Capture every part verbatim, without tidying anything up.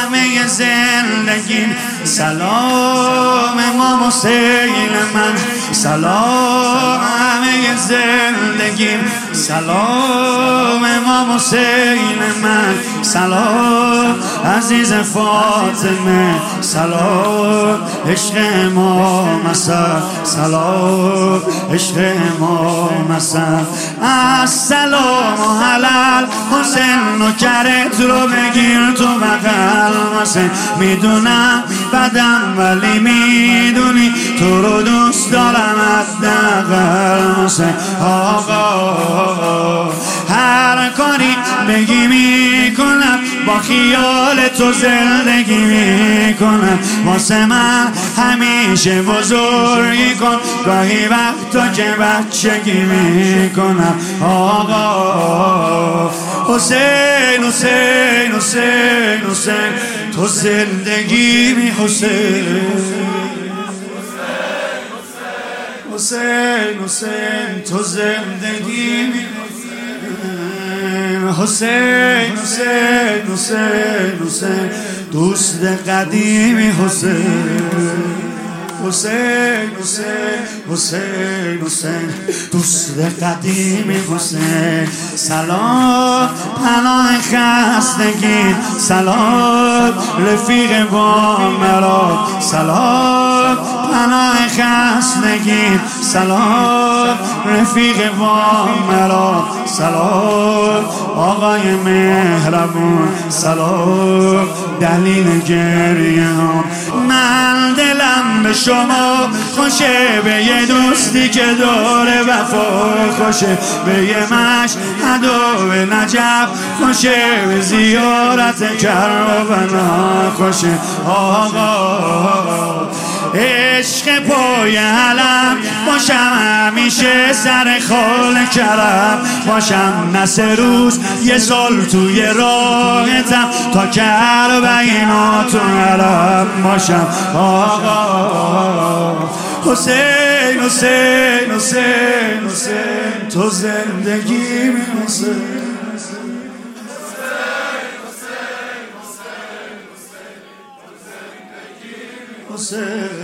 همه زندگیم. سلام امام حسین من، سلام همه زندگیم. سلام امام حسین من، سلام عزیز فاطمه، سلام عشق امام حسن، سلام عشق امام حسن. السلام علی حسین نوکرت رو بگیر تو بغل حسین. میدونم بدم ولی میدونی تو رو دوست دارم حداقل حسین. آقا هر کاری بگی میکنم، با خیال تو زندگی میکنم. واسه من همیشه بزرگی کن، گاهی وقتا که بچگی میکنم. آقا حسین حسین حسین حسین تو زندگی می حسین. حسین حسین تو زندگی می حسین. حسین حسین حسین دوست قدیمی حسین. حسین حسین حسین حسین دوست قدیمی حسین. سلام پناه خستگی، سلام رفیق با مرا، سلام پناه خستگی، سلام رفیق با مرا، سلام آقای مهربون، سلام دلیل گریه ها. من دلم به شما خوشه، به یه دوستی که داره وفا خوشه، به یه مشهد و به نجف خوشه، به زیارت کربلا خوشه. آقا عشق پای علم باشم، همیشه سر خال کرم باشم، نه سه روز یه سال توی راهتم، تا کربلا تو علم باشم. آقا حسین حسین حسین حسین تو زندگی می حسین. حسین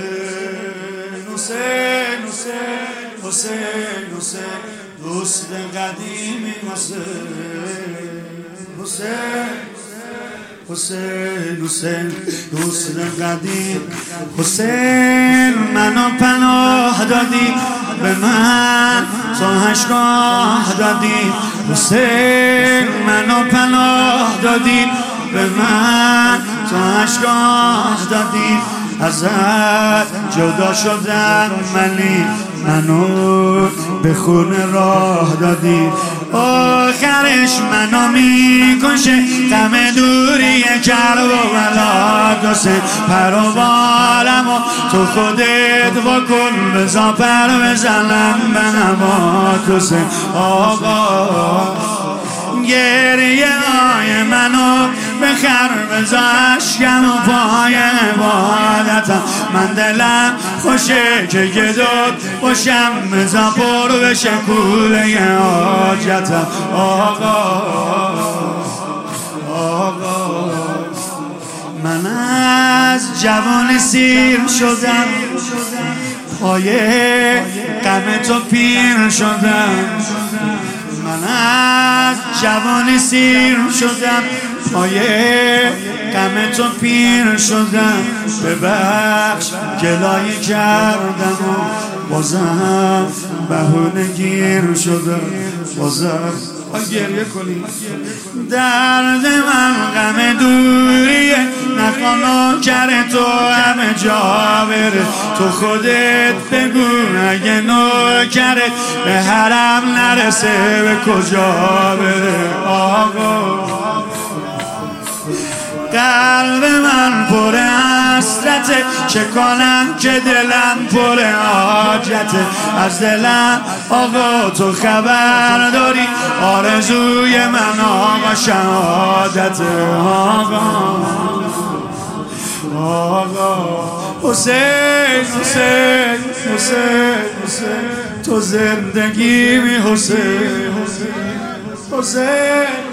حسین حسین حسین حسین دوست قدیمی حسین. حسین حسین حسین دوست قدیم. حسین منو پناه دادی، به من تو هشگاه دادی. حسین منو پناه دادی، به من تو هشگاه دادی. ازت جدا شدم ولی منو به خون راه دادی. آخرش منو میکشه غم دوری کربلا حسین. پر و بالم و تو خودت بکن، بزا پر بزنم به نبات حسین. آقا گریه های منو بخر، بزا اشکم و پای عبادتم. من دلم خوشه که گدود باشم، بزا پر بشه کوله حاجتم. آقا آقا من از جوان سیر شدم، پای غم تو پیر شدم. من از جوان سیر شدم، پای غم تو پیر شدم. ببخش گلایه کردم و بازم بهونه گیر شدم. بازم گریه کنی. درد من غم دوریه، نخوانا کرد تو همه جا بره. تو خودت بگو اگه نوکرت به حرم نرسه به کجا بره. آقا قلب من پر حسرته، چه کنم که دلم پر حاجته. از دلم آقا تو خبر داری، آرزوی من آقا شهادته. آقا آقا حسین حسین حسین حسین تو زندگی می حسین. حسین